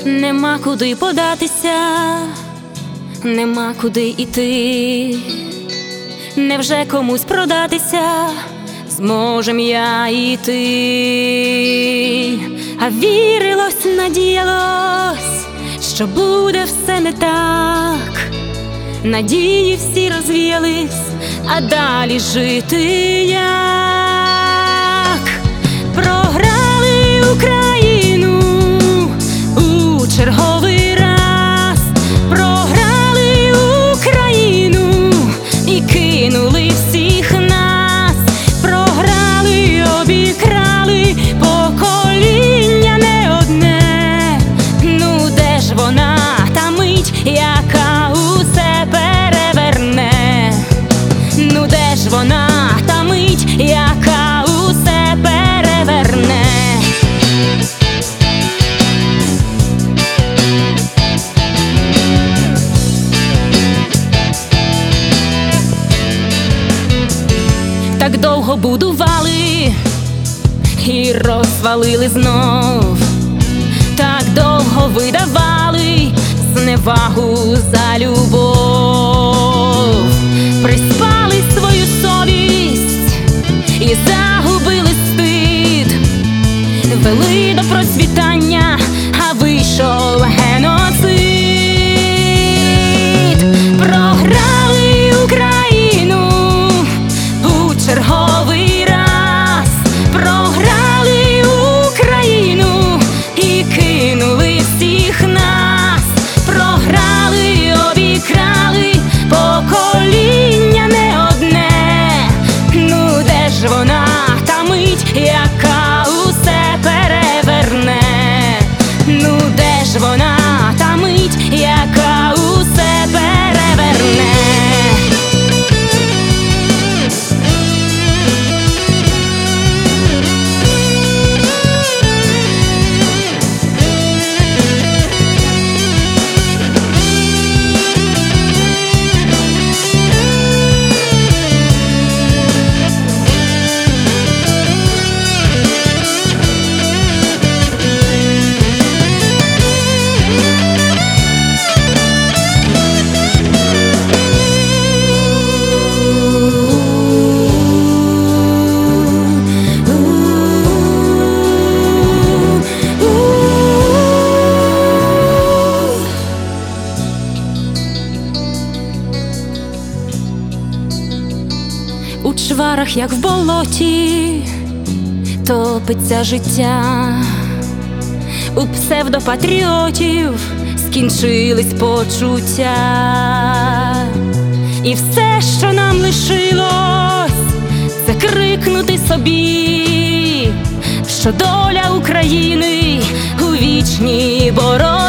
Нема куди податися, нема куди іти. Невже комусь продатися зможем я і ти? А вірилось, надіялось, що буде все не так. Надії всі розвіялись, а далі жити як? Програли Україну у черговий раз, програли Україну і кинули всіх нас, програли, обікрали покоління не одне. Ну де ж вона, та мить, яка усе переверне? Ну де ж вона, та мить, яка усе переверне? Так довго будували і розвалили знов, так довго видавали зневагу за любов. Приспали свою совість і загубили стид, вели до процвітання, а вийшов геноцид. Програли Україну у черговий раз, програли Україну і кинули всіх нас, програли, обікрали покоління не одне. Ну де ж вона, та мить, яка усе переверне? Ну де ж вона, та мить, яка усе переверне? У чварах, як в болоті, топиться життя. У псевдопатріотів скінчились почуття. І все, що нам лишилось, це крикнути собі, що доля України у вічній боротьбі.